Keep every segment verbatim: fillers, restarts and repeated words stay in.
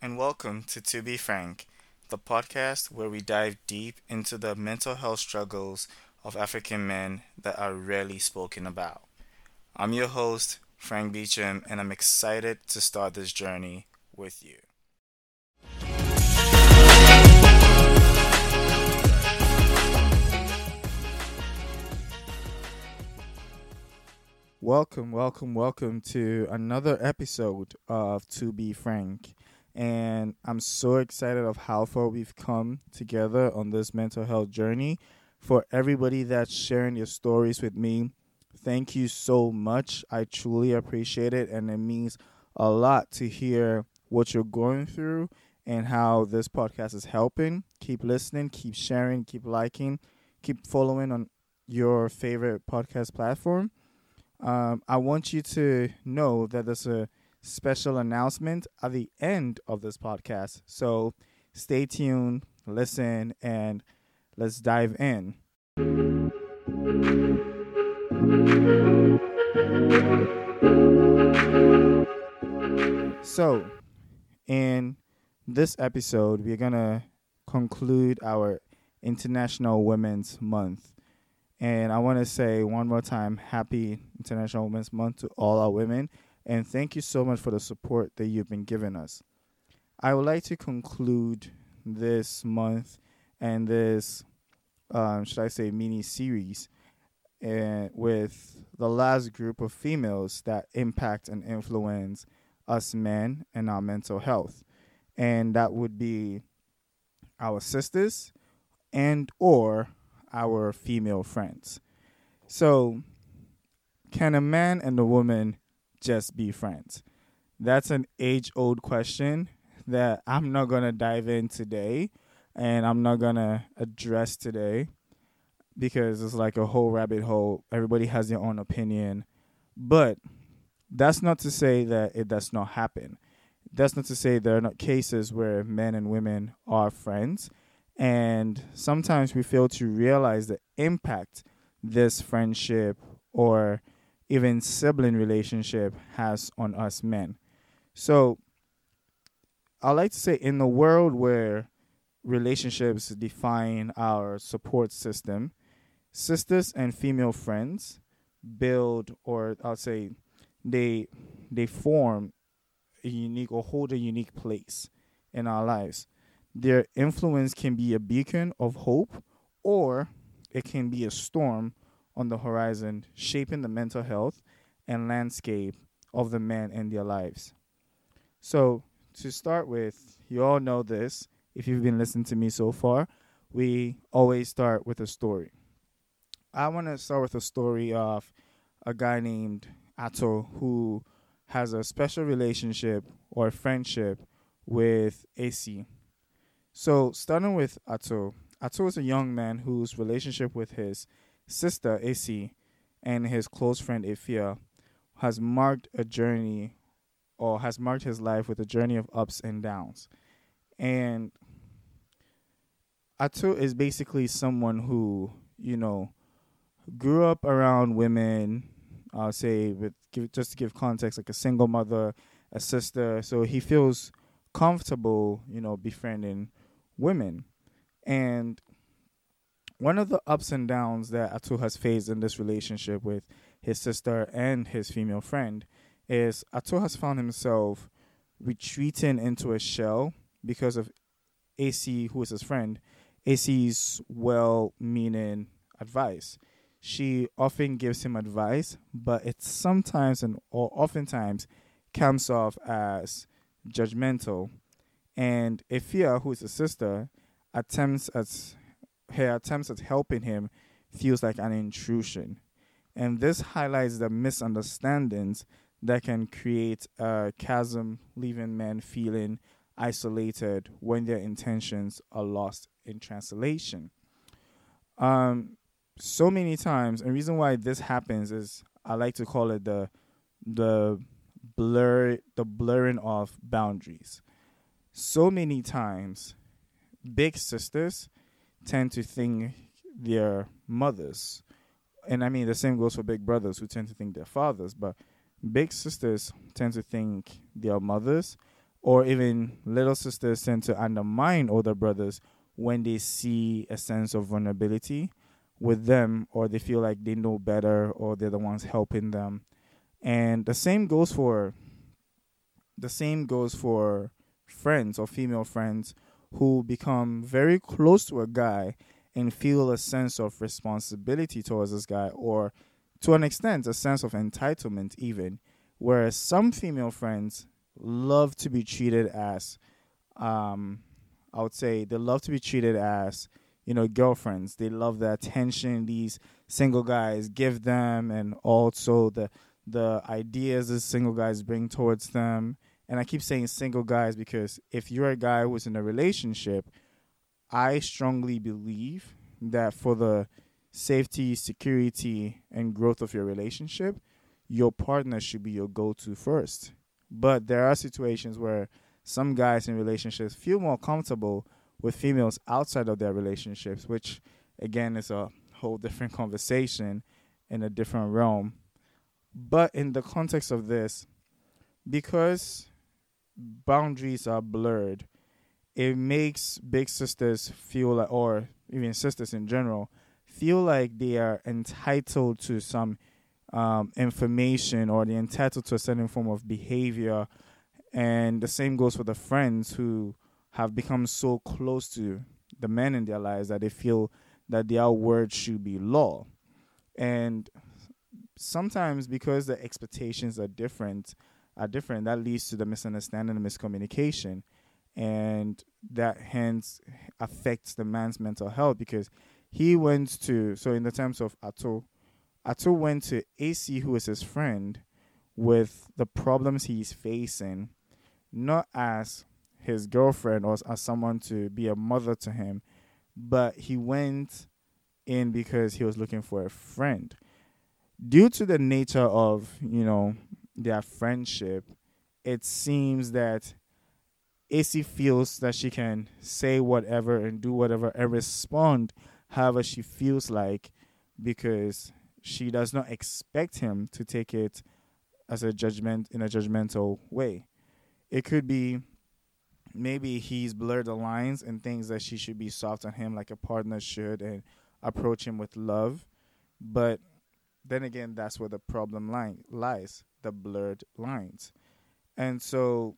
and welcome to To Be Frank, the podcast where we dive deep into the mental health struggles of African men that are rarely spoken about. I'm your host, Frank Beecham, and I'm excited to start this journey with you. Welcome, welcome, welcome to another episode of To Be Frank. And I'm so excited of how far we've come together on this mental health journey. For everybody that's sharing your stories with me, thank you so much. I truly appreciate it, and it means a lot to hear what you're going through and how this podcast is helping. Keep listening, keep sharing, keep liking, keep following on your favorite podcast platform. Um, I want you to know that there's a special announcement at the end of this podcast. So stay tuned, listen, and let's dive in. So, in this episode, we're going to conclude our International Women's Month. And I want to say one more time, happy International Women's Month to all our women. And thank you so much for the support that you've been giving us. I would like to conclude this month and this, um, should I say, mini series uh, with the last group of females that impact and influence us men and our mental health. And that would be our sisters and or our female friends. So, can a man and a woman just be friends? That's an age-old question that I'm not going to dive in today, and I'm not going to address today because it's like a whole rabbit hole. Everybody has their own opinion. But that's not to say that it does not happen. That's not to say there are not cases where men and women are friends. And sometimes we fail to realize the impact this friendship or even sibling relationship has on us men. So I like to say in the world where relationships define our support system, sisters and female friends build, or I'll say they they form a unique or hold a unique place in our lives. Their influence can be a beacon of hope, or it can be a storm on the horizon, shaping the mental health and landscape of the men in their lives. So, to start with, you all know this. If you've been listening to me so far, we always start with a story. I want to start with a story of a guy named Ato who has a special relationship or friendship with A C. So, starting with Ato, Ato is a young man whose relationship with his sister, A C, and his close friend, Ifia, has marked a journey or has marked his life with a journey of ups and downs. And Ato is basically someone who, you know, grew up around women, I'll say, with give, just to give context, like a single mother, a sister. So he feels comfortable, you know, befriending women. And one of the ups and downs that Ato has faced in this relationship with his sister and his female friend is Ato has found himself retreating into a shell because of A C, who is his friend, A C's well-meaning advice. She often gives him advice, but it sometimes and or oftentimes comes off as judgmental. And Ifia, who is his sister, attempts at her attempts at helping him feels like an intrusion. And this highlights the misunderstandings that can create a chasm, leaving men feeling isolated when their intentions are lost in translation. Um, so many times, and the reason why this happens is I like to call it the the blur the blurring of boundaries. So many times, big sisters tend to think they're mothers. And I mean, the same goes for big brothers who tend to think they're fathers. But big sisters tend to think they're mothers. or even little sisters tend to undermine older brothers when they see a sense of vulnerability with them, or they feel like they know better, or they're the ones helping them. And the same goes for the same goes for friends or female friends who become very close to a guy and feel a sense of responsibility towards this guy, or to an extent a sense of entitlement even, whereas some female friends love to be treated as um I would say they love to be treated as, you know, girlfriends. They love the attention these single guys give them, and also the the ideas these single guys bring towards them. And I keep saying single guys because if you're a guy who's in a relationship, I strongly believe that for the safety, security, and growth of your relationship, your partner should be your go-to first. But there are situations where some guys in relationships feel more comfortable with females outside of their relationships, which again is a whole different conversation in a different realm. But in the context of this, because boundaries are blurred, it makes big sisters feel like, or even sisters in general, feel like they are entitled to some um, information, or they're entitled to a certain form of behavior. And the same goes for the friends who have become so close to the men in their lives that they feel that their word should be law. And sometimes because the expectations are different, are different, that leads to the misunderstanding and miscommunication. And that hence affects the man's mental health, because he went to, so in the terms of Ato, Ato went to A C, who is his friend, with the problems he's facing, not as his girlfriend or as someone to be a mother to him, but he went in because he was looking for a friend. Due to the nature of, you know, their friendship, it seems that A C feels that she can say whatever and do whatever and respond however she feels like, because she does not expect him to take it as a judgment in a judgmental way. It could be maybe he's blurred the lines and thinks that she should be soft on him like a partner should and approach him with love. But then again, that's where the problem line lies, the blurred lines. And so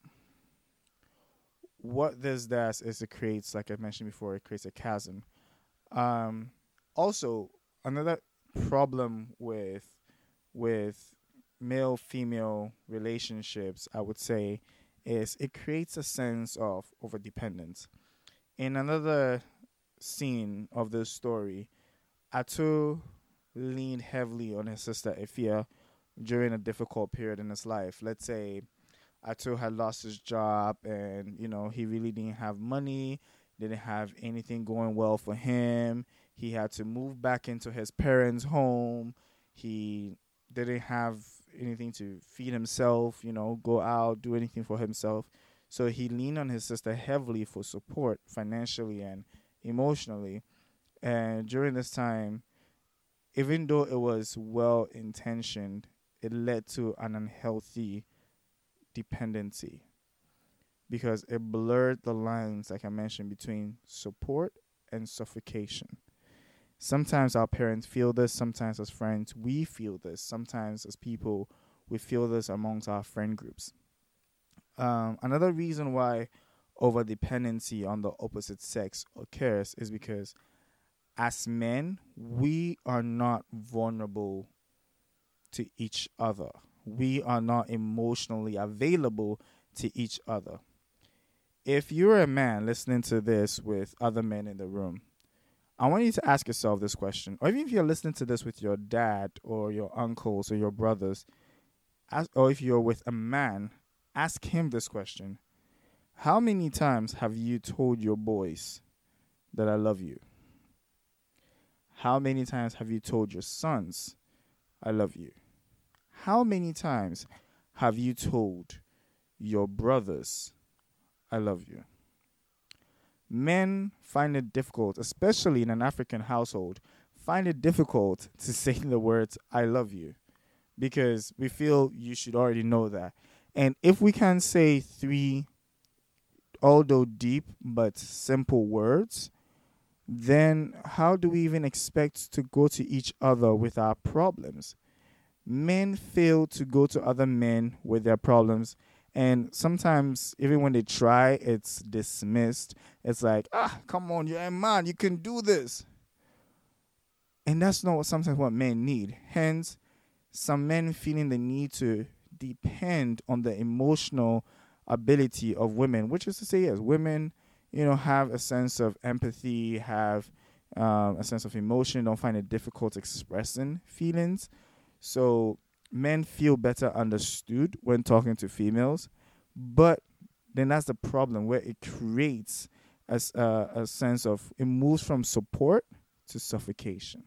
what this does is it creates, like I mentioned before, it creates a chasm. Um, also, another problem with with male female relationships, I would say, is it creates a sense of overdependence. In another scene of this story, Atu leaned heavily on his sister Ifia during a difficult period in his life. Let's say Atu had lost his job, and you know he really didn't have money, didn't have anything going well for him. He had to move back into his parents' home. He didn't have anything to feed himself, you know, go out, do anything for himself. So he leaned on his sister heavily for support financially and emotionally. And during this time, even though it was well intentioned, it led to an unhealthy dependency, because it blurred the lines, like I mentioned, between support and suffocation. Sometimes our parents feel this, sometimes as friends we feel this, sometimes as people we feel this amongst our friend groups. Um, another reason why over dependency on the opposite sex occurs is because as men, we are not vulnerable to each other. We are not emotionally available to each other. If you're a man listening to this with other men in the room, I want you to ask yourself this question. Or even if you're listening to this with your dad or your uncles or your brothers, ask, or if you're with a man, ask him this question. How many times have you told your boys that I love you? How many times have you told your sons, I love you? How many times have you told your brothers, I love you? Men find it difficult, especially in an African household, find it difficult to say the words, I love you, because we feel you should already know that. And if we can say three although deep but simple words, then how do we even expect to go to each other with our problems? Men fail to go to other men with their problems. And sometimes, even when they try, it's dismissed. It's like, ah, come on, you're a man, you can do this. And that's not what, sometimes what men need. Hence, some men feeling the need to depend on the emotional ability of women, which is to say, yes, women, you know, have a sense of empathy, have um, a sense of emotion, don't find it difficult expressing feelings. So men feel better understood when talking to females, but then that's the problem where it creates a, uh, a sense of, it moves from support to suffocation.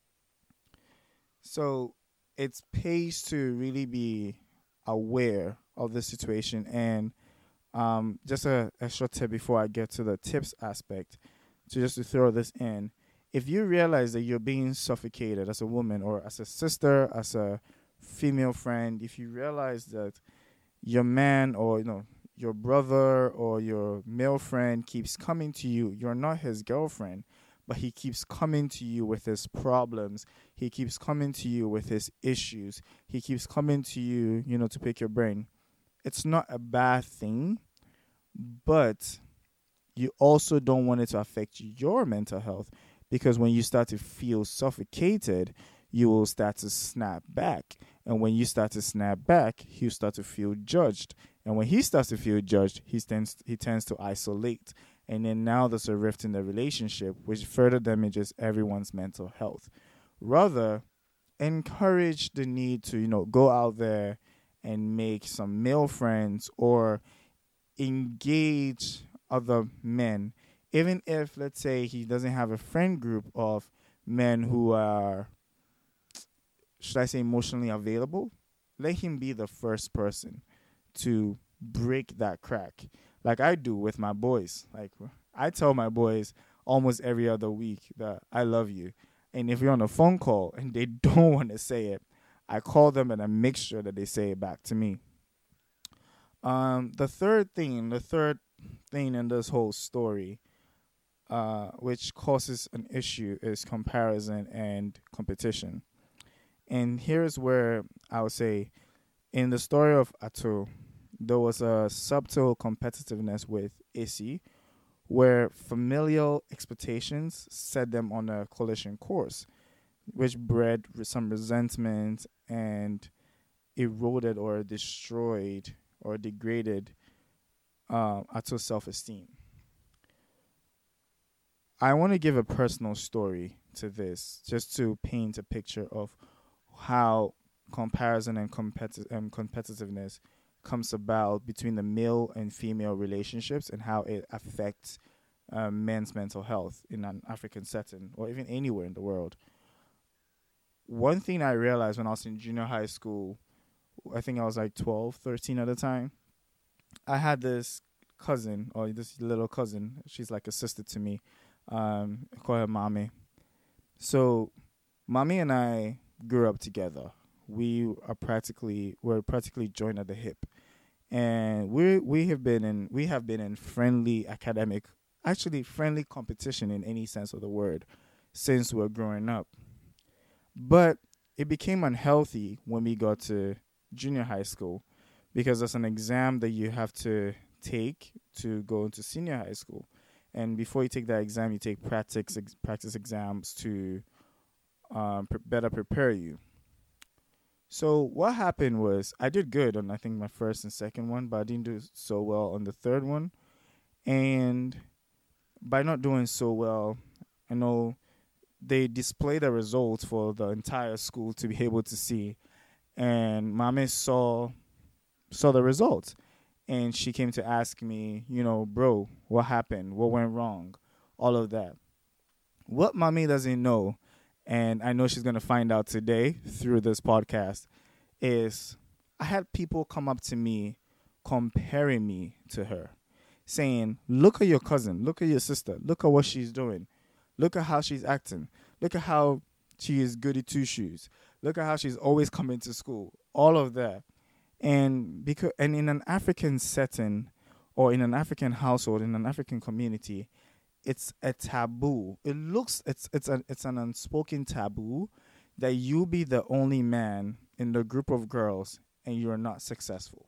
So it pays to really be aware of the situation. And um, just a, a short tip before I get to the tips aspect, to just to throw this in. If you realize that you're being suffocated as a woman or as a sister, as a female friend, if you realize that your man or, you know, your brother or your male friend keeps coming to you, you're not his girlfriend, but he keeps coming to you with his problems. He keeps coming to you with his issues. He keeps coming to you, you know, to pick your brain. It's not a bad thing, but you also don't want it to affect your mental health, because when you start to feel suffocated, you will start to snap back. And when you start to snap back, you start to feel judged. And when he starts to feel judged, he tends he tends to isolate. And then now there's a rift in the relationship, which further damages everyone's mental health. Rather, encourage the need to, you know, go out there and make some male friends or engage other men. Even if, let's say, he doesn't have a friend group of men who are, should I say, emotionally available, let him be the first person to break that crack. Like I do with my boys. Like I tell my boys almost every other week that I love you. And if you're on a phone call and they don't want to say it, I call them and I make sure that they say it back to me. Um, the third thing, the third thing in this whole story, uh, which causes an issue, is comparison and competition. And here's where I would say, in the story of Ato, there was a subtle competitiveness with Issy, where familial expectations set them on a collision course, which bred some resentment and eroded or destroyed or degraded uh, Ato's self-esteem. I want to give a personal story to this, just to paint a picture of how comparison and competi- um, competitiveness comes about between the male and female relationships and how it affects uh, men's mental health in an African setting or even anywhere in the world. One thing I realized when I was in junior high school, I think I was like twelve, thirteen at the time, I had this cousin, or this little cousin. She's like a sister to me. Um, I call her Mommy. So, Mommy and I grew up together. We are practically we're practically joined at the hip, and we we have been in we have been in friendly academic, actually friendly competition in any sense of the word, since we were growing up. But it became unhealthy when we got to junior high school, because there's an exam that you have to take to go into senior high school. And before you take that exam, you take practice ex- practice exams to um, pre- better prepare you. So what happened was I did good on, I think, my first and second one, but I didn't do so well on the third one. And by not doing so well, I know they display the results for the entire school to be able to see. And Mame saw saw the results. And she came to ask me, you know, bro, what happened? What went wrong? All of that. What Mommy doesn't know, and I know she's going to find out today through this podcast, is I had people come up to me comparing me to her, saying, look at your cousin, look at your sister, look at what she's doing, look at how she's acting, look at how she is goody two shoes, look at how she's always coming to school, all of that. And because and in an African setting, or in an African household, in an African community, it's a taboo. It looks it's it's an it's an unspoken taboo that you be the only man in the group of girls and you're not successful.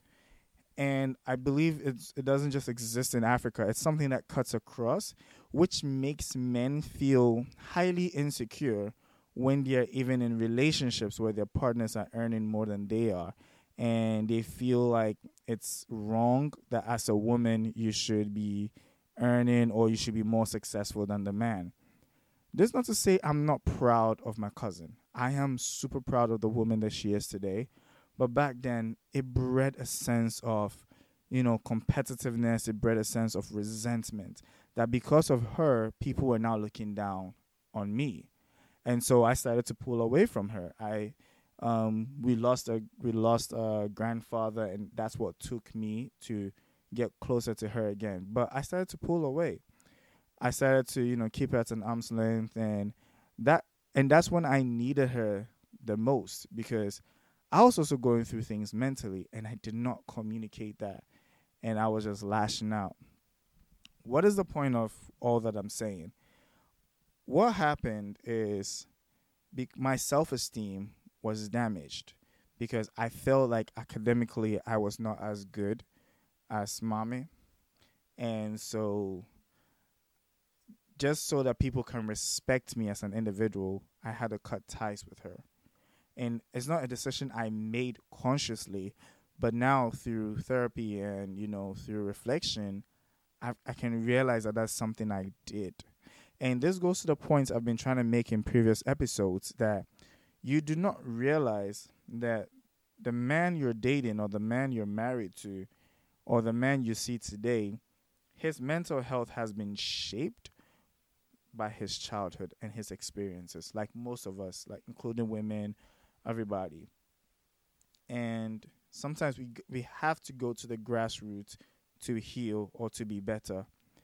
And I believe it's it doesn't just exist in Africa. It's something that cuts across, which makes men feel highly insecure when they're even in relationships where their partners are earning more than they are. And they feel like it's wrong that as a woman you should be earning or you should be more successful than the man. This is not to say I'm not proud of my cousin. I am super proud of the woman that she is today. But back then, it bred a sense of, you know, competitiveness. It bred a sense of resentment that because of her, people were now looking down on me. And so I started to pull away from her. I, um, we lost a we lost a grandfather, and that's what took me to get closer to her again. But I started to pull away. I started to, you know, keep her at an arm's length, and that and that's when I needed her the most, because I was also going through things mentally, and I did not communicate that, and I was just lashing out. What is the point of all that I'm saying? What happened is be- my self-esteem was damaged because I felt like academically I was not as good as mommy, and so just so that people can respect me as an individual, I had to cut ties with her. And it's not a decision I made consciously, but now through therapy and, you know, through reflection, I, I can realize that that's something I did. And this goes to the points I've been trying to make in previous episodes, that you do not realize that the man you're dating or the man you're married to or the man you see today, his mental health has been shaped by his childhood and his experiences, like most of us, like including women, everybody. And sometimes we g- we have to go to the grassroots to heal or to be better.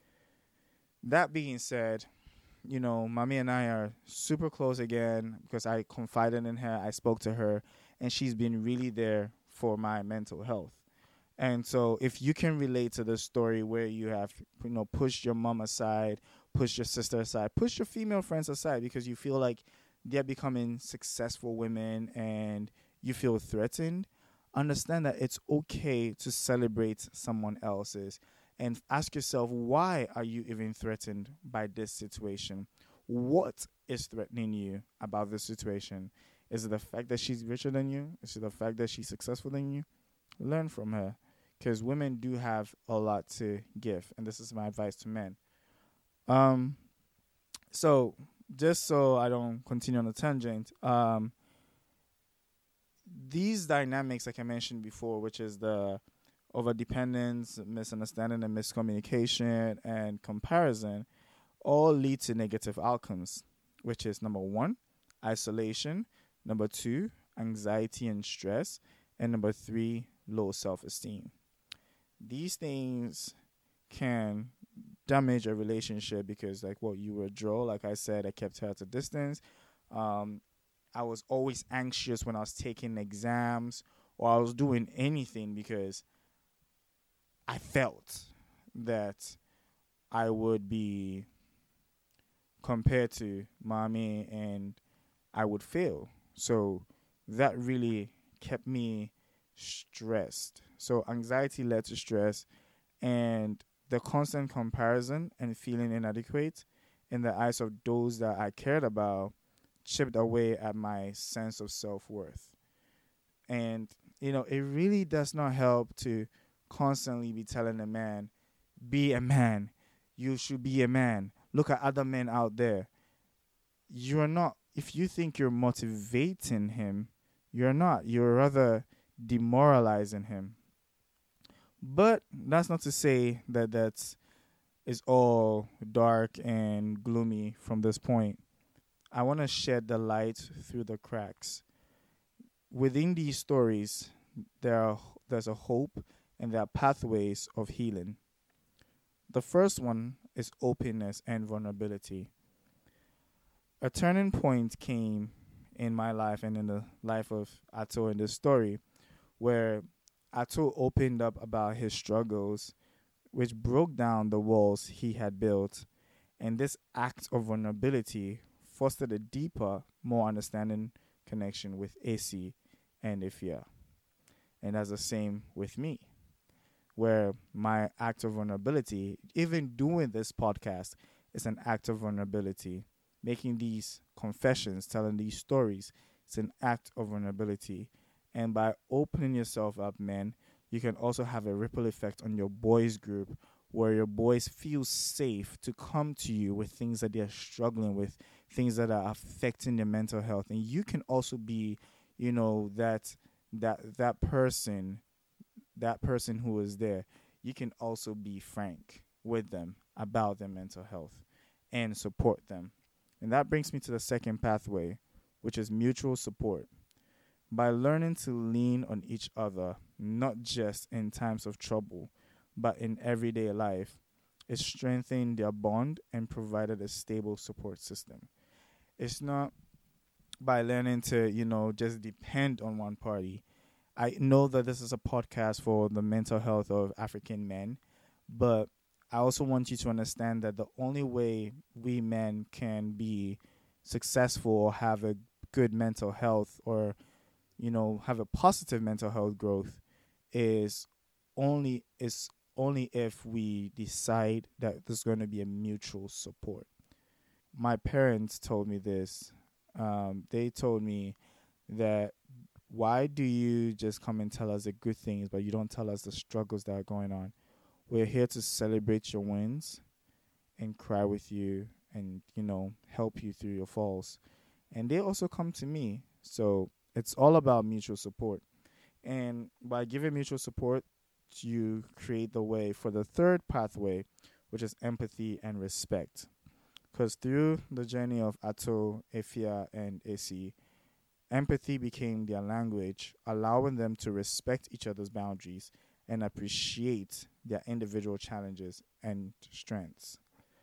That being said, you know, Mommy and I are super close again because I confided in her, I spoke to her, and she's been really there for my mental health. And so if you can relate to the story where you have, you know, pushed your mom aside, pushed your sister aside, pushed your female friends aside because you feel like they're becoming successful women and you feel threatened, understand that it's okay to celebrate someone else's and ask yourself, why are you even threatened by this situation? What is threatening you about this situation? Is it the fact that she's richer than you? Is it the fact that she's successful than you? Learn from her, because women do have a lot to give, and this is my advice to men. Um, so just so I don't continue on a tangent, um, these dynamics, like I mentioned before, which is the overdependence, misunderstanding, and miscommunication, and comparison, all lead to negative outcomes, which is number one, isolation, number two, anxiety and stress, and number three, low self-esteem. These things can damage a relationship because, like, what you withdraw, like I said, I kept her at a distance. Um, I was always anxious when I was taking exams or I was doing anything because I felt that I would be compared to mommy and I would fail. So that really kept me stressed. So anxiety led to stress, and the constant comparison and feeling inadequate in the eyes of those that I cared about chipped away at my sense of self-worth. And, you know, it really does not help to constantly be telling a man, be a man. You should be a man. Look at other men out there. You're not, if you think you're motivating him, you're not. You're rather demoralizing him. But that's not to say that that's is all dark and gloomy from this point. I want to shed the light through the cracks. Within these stories, there are, there's a hope and there are pathways of healing. The first one is openness and vulnerability. A turning point came in my life and in the life of Ato in this story, where Ato opened up about his struggles which broke down the walls he had built. And this act of vulnerability fostered a deeper, more understanding connection with A C and Ifya. And that's the same with me, where my act of vulnerability, even doing this podcast, is an act of vulnerability. Making these confessions, telling these stories, it's an act of vulnerability. And by opening yourself up, men, you can also have a ripple effect on your boys group, where your boys feel safe to come to you with things that they're struggling with, things that are affecting their mental health. And you can also be, you know, that that that person, that person who is there. You can also be frank with them about their mental health and support them. And that brings me to the second pathway, which is mutual support. By learning to lean on each other, not just in times of trouble, but in everyday life, it strengthened their bond and provided a stable support system. It's not by learning to, you know, just depend on one party. I know that this is a podcast for the mental health of African men, but I also want you to understand that the only way we men can be successful or have a good mental health, or, you know, have a positive mental health growth is only is only if we decide that there's going to be a mutual support. My parents told me this. Um, they told me that, why do you just come and tell us the good things, but you don't tell us the struggles that are going on? We're here to celebrate your wins and cry with you and, you know, help you through your falls. And they also come to me. So it's all about mutual support. And by giving mutual support, you create the way for the third pathway, which is empathy and respect. Because through the journey of Ato, Ifya, and Esi, empathy became their language, allowing them to respect each other's boundaries and appreciate their individual challenges and strengths.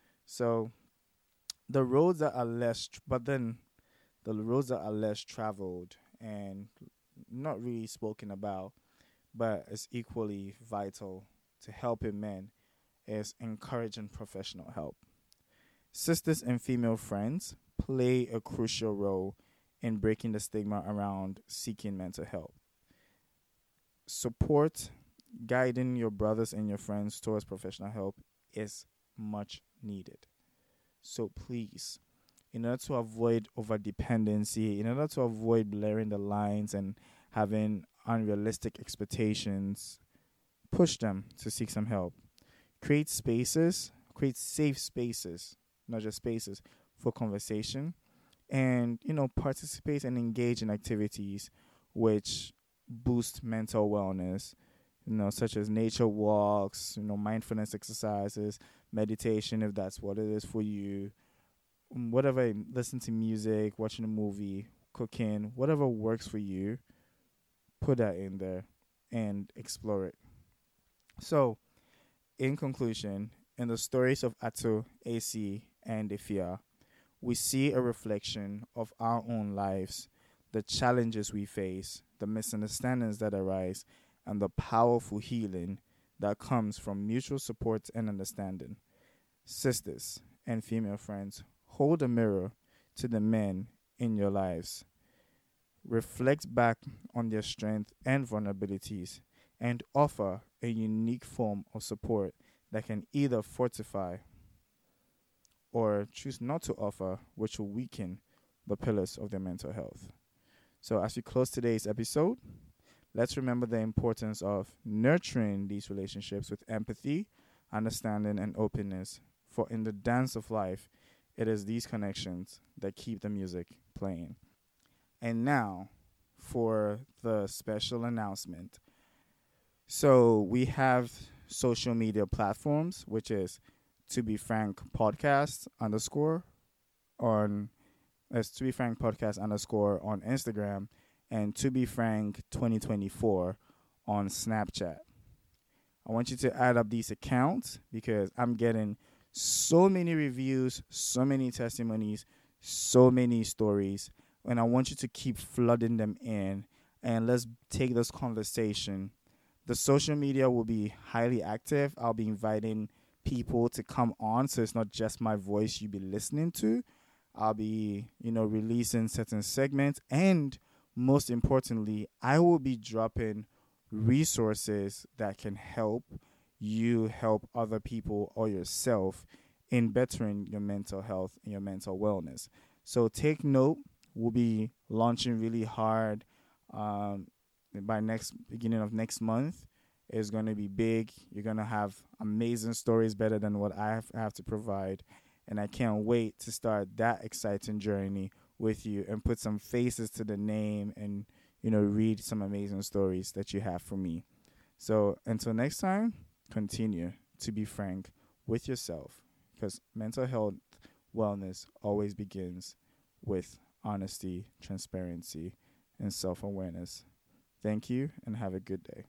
So the roads that are less, tr- but then the roads that are less traveled and not really spoken about, but is equally vital to helping men, is encouraging professional help. Sisters and female friends play a crucial role in breaking the stigma around seeking mental help. Support, guiding your brothers and your friends towards professional help is much needed. So please, in order to avoid over dependency, in order to avoid blurring the lines and having unrealistic expectations, push them to seek some help. Create spaces, create safe spaces, not just spaces, for conversation, and, you know, participate and engage in activities which boost mental wellness, you know, such as nature walks, you know, mindfulness exercises, meditation, if that's what it is for you, whatever, listen to music, watching a movie, cooking, whatever works for you, put that in there and explore it. So, in conclusion, in the stories of Ato, A C, and Ifya, we see a reflection of our own lives, the challenges we face, the misunderstandings that arise, and the powerful healing that comes from mutual support and understanding. Sisters and female friends, hold a mirror to the men in your lives. Reflect back on their strengths and vulnerabilities and offer a unique form of support that can either fortify or choose not to offer, which will weaken the pillars of their mental health. So as we close today's episode, let's remember the importance of nurturing these relationships with empathy, understanding, and openness. For in the dance of life, it is these connections that keep the music playing. And now for the special announcement. So we have social media platforms, which is To Be Frank Podcast underscore on as To Be Frank Podcast underscore on Instagram, and To Be Frank twenty twenty-four on Snapchat. I want you to add up these accounts because I'm getting so many reviews, so many testimonies, so many stories, and I want you to keep flooding them in, and let's take this conversation, The social media will be highly active. I'll be inviting people to come on, so it's not just my voice you be listening to. I'll be, you know, releasing certain segments, and most importantly, I will be dropping resources that can help you help other people or yourself in bettering your mental health and your mental wellness. So take note, we'll be launching really hard um, by next beginning of next month. It's going to be big. You're going to have amazing stories, better than what I have, have to provide. And I can't wait to start that exciting journey with you and put some faces to the name and, you know, read some amazing stories that you have for me. So until next time, continue to be frank with yourself, because mental health wellness always begins with honesty, transparency, and self-awareness. Thank you and have a good day.